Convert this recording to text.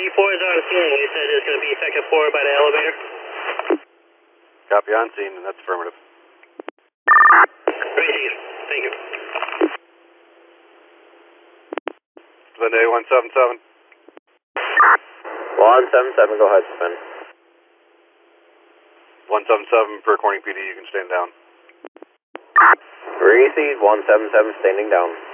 D4 is on scene. You said it's going to be second floor by the elevator. Copy on scene, and that's affirmative. Great, thank you. Suspend A177. 177, go ahead, suspend. 177 for Corning PD, you can stand down. Received, 177, standing down.